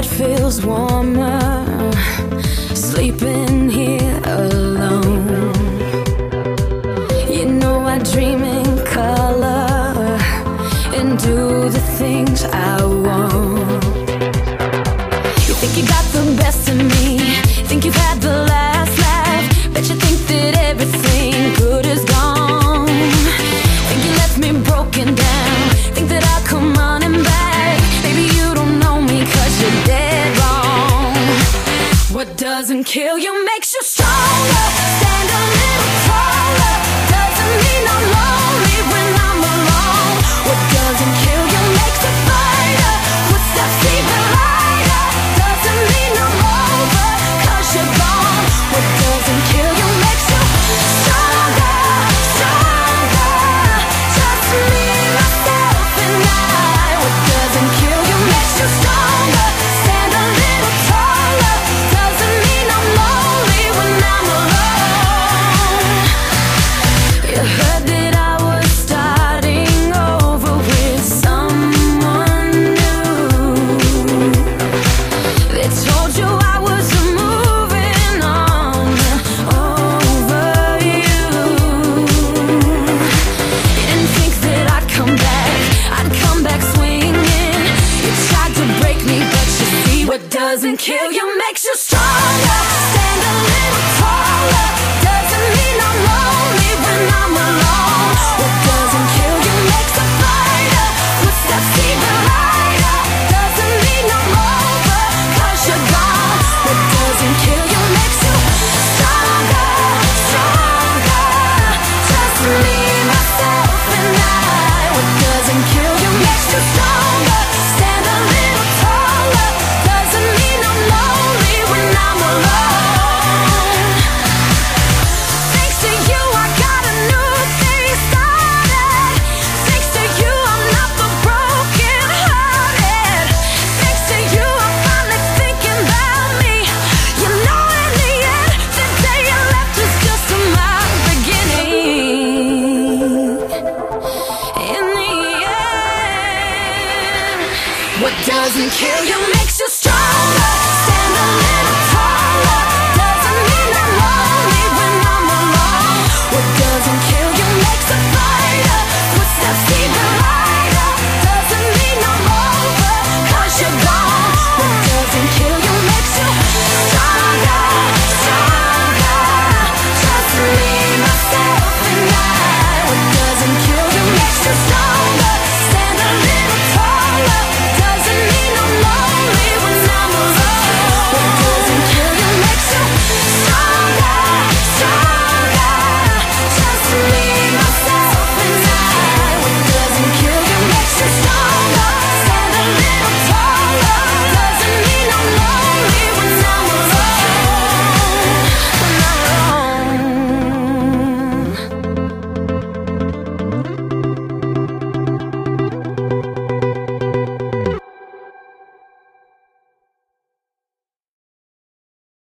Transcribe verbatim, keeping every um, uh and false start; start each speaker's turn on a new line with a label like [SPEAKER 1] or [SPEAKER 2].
[SPEAKER 1] feels warmer sleeping here alone. You know I dream in color and do the things I want. You think you got the best of me, think you've had the last laugh, bet you think that everything good is gone. Think you left me broken down, think that I'll come running back. Maybe you don't know me cause you're dead wrong. What doesn't kill you makes you stronger. Stand a little taller. Doesn't mean I'm lonely when I'm alone. What doesn't kill you makes a fighter. Footsteps even lighter. Doesn't mean I'm over cause you're gone. What doesn't kill you makes you stronger, stronger. Just me, myself and I. What doesn't kill you makes you stronger. Stand a little taller. Doesn't mean I'm lonely when I'm alone. You heard that I was starting over with someone new. They told you I was moving on over you. You didn't think that I'd come back, I'd come back swinging. You tried to break me, but you see what doesn't kill you makes you stronger. Stand a little taller. Doesn't mean I'm lonely when I'm alone. What doesn't kill you makes a fighter. Footsteps even lighter. Doesn't mean I'm over cause you're gone. What doesn't kill you makes you stronger, stronger. Just me, myself and I. What doesn't kill you makes you stronger. Stand a little taller. Doesn't mean I'm lonely when I'm alone. Thanks to you I got a new thing started. Thanks to you I'm not the broken hearted. Thanks to you I'm finally thinking about me. You know in the end, the day you left was just my beginning. In the end, what doesn't kill you